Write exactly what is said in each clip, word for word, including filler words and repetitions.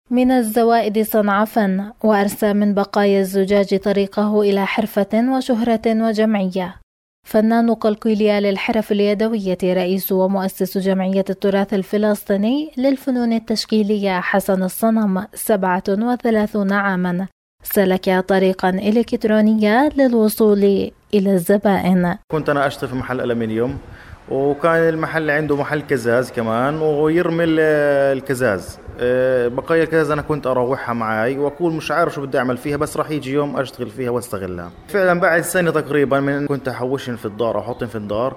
من الزوائد صنع فن، وأرسى من بقايا الزجاج طريقه إلى حرفة وشهرة وجمعية. فنان قلقيلية للحرف اليدوية، رئيس ومؤسس جمعية التراث الفلسطيني للفنون التشكيلية حسن الصنم، سبعة وثلاثين عاما، سلك طريقا إلكترونيا للوصول إلى الزبائن. كنت أنا أشتغل في محل ألمنيوم، وكان المحل عنده محل كزاز كمان، ويرمي الكزاز. بقايا الكزاز أنا كنت أروحها معاي وأقول مش عارف شو بدي أعمل فيها، بس راح يجي يوم أشتغل فيها واستغلها. فعلا بعد سنة تقريبا من كنت أحوشن في الدار أو أحطن في الدار،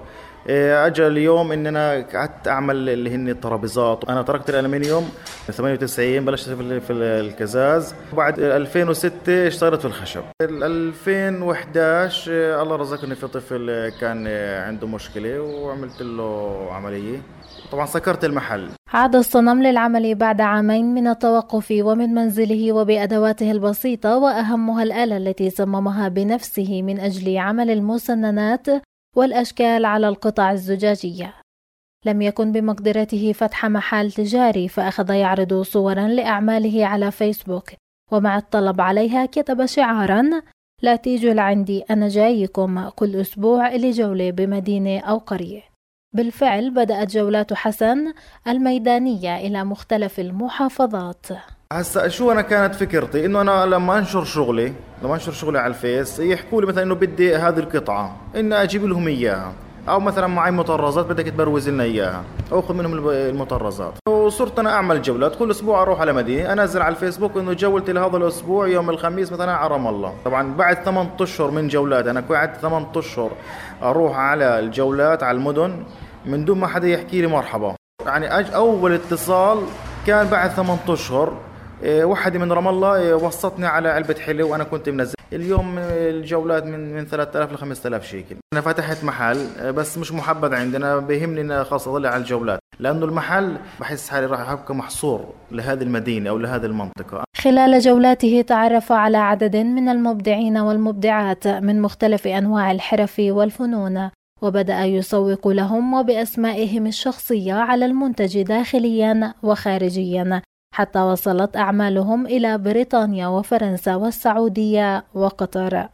أجل اليوم إن أنا قعدت أعمل اللي هن الترابيزات. أنا تركت الألمنيوم ثمانية وتسعين، بلشت في الكزاز، وبعد ألفين وستة اشتغلت في الخشب. ألفين وإحدى عشر الله رزقني في طفل كان عنده مشكلة وعملت له عملية، طبعا سكرت المحل. عاد الصنم للعمل بعد عامين من التوقف ومن منزله وبأدواته البسيطة، وأهمها الآلة التي صممها بنفسه من أجل عمل المسننات والأشكال على القطع الزجاجية. لم يكن بمقدرته فتح محل تجاري، فأخذ يعرض صورا لأعماله على فيسبوك، ومع الطلب عليها كتب شعارا: لا تيجوا لعندي، أنا جايكم كل أسبوع لجولة بمدينة أو قرية. بالفعل بدأت جولات حسن الميدانية إلى مختلف المحافظات. هسا شو أنا كانت فكرتي إنه أنا لما أنشر شغلي لما أنشر شغلي على الفيس يحكوا لي مثلا إنه بدي هذه القطعة، إن أجيب لهم إياها، أو مثلا معي مطرزات بدك تبروز لنا إياها، أو أخذ منهم المطرزات. وصرت أنا أعمل جولات كل أسبوع، أروح على مدينة، أنزل على الفيسبوك إنه جولتي لهذا الأسبوع يوم الخميس مثلا على رام الله. طبعا بعد ثمانية أشهر من جولات، أنا قعدت ثمانية أشهر أروح على الجولات على المدن من دون ما حدا يحكي لي مرحبا. يعني أول اتصال كان بعد ثمانية أشهر، واحد من رام الله وصتني على علبة حلو وأنا كنت منزل. اليوم الجولات من من ثلاثة آلاف ل خمسة آلاف شيكل. أنا فتحت محل بس مش محبذ عندنا، بيهمني إن خاصة أضل على الجولات، لأنه المحل بحس حالي راح أبقى محصور لهذه المدينة أو لهذه المنطقة. خلال جولاته تعرف على عدد من المبدعين والمبدعات من مختلف أنواع الحرف والفنون، وبدأ يسوق لهم وبأسمائهم الشخصية على المنتج داخليا وخارجيا، حتى وصلت أعمالهم إلى بريطانيا وفرنسا والسعودية وقطر.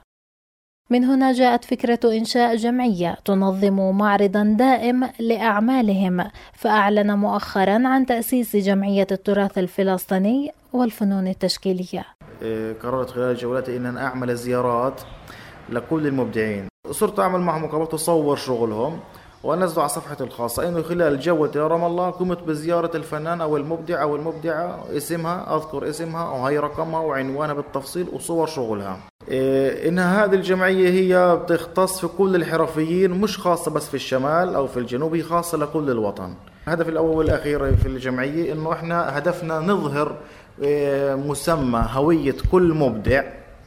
من هنا جاءت فكرة إنشاء جمعية تنظم معرضا دائم لأعمالهم، فأعلن مؤخرا عن تأسيس جمعية التراث الفلسطيني والفنون التشكيلية. قررت خلال جولاتي إن أنا أعمل زيارات لكل المبدعين، صرت أعمل معهم مقابلات وأصور شغلهم وأنزله على صفحتي الخاصة، إنه خلال جولتي لرام الله قمت بزيارة الفنان أو المبدع أو المبدعة، اسمها أذكر اسمها وهي رقمها وعنوانها بالتفصيل وصور شغلها. إيه إن هذه الجمعية هي بتختص في كل الحرفيين، مش خاصة بس في الشمال أو في الجنوب، هي خاصة لكل الوطن. الهدف الأول والأخير في الجمعية إنه إحنا هدفنا نظهر إيه مسمى هوية كل مبدع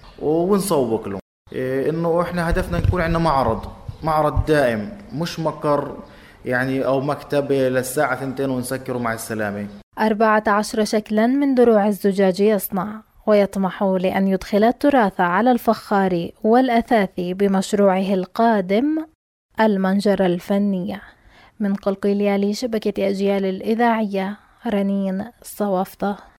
ونسوق له. إيه إنه إحنا هدفنا نكون عندنا معرض معرض دائم، مش مقر يعني أو مكتب للساعة ثنتين ونسكره مع السلامة. أربعة عشر شكلا من دروع الزجاج يصنع، ويطمح لأن يدخل التراث على الفخار والأثاث بمشروعه القادم المنجرة الفنية. من قلقيلية لشبكة أجيال الإذاعية، رنين صوافطة.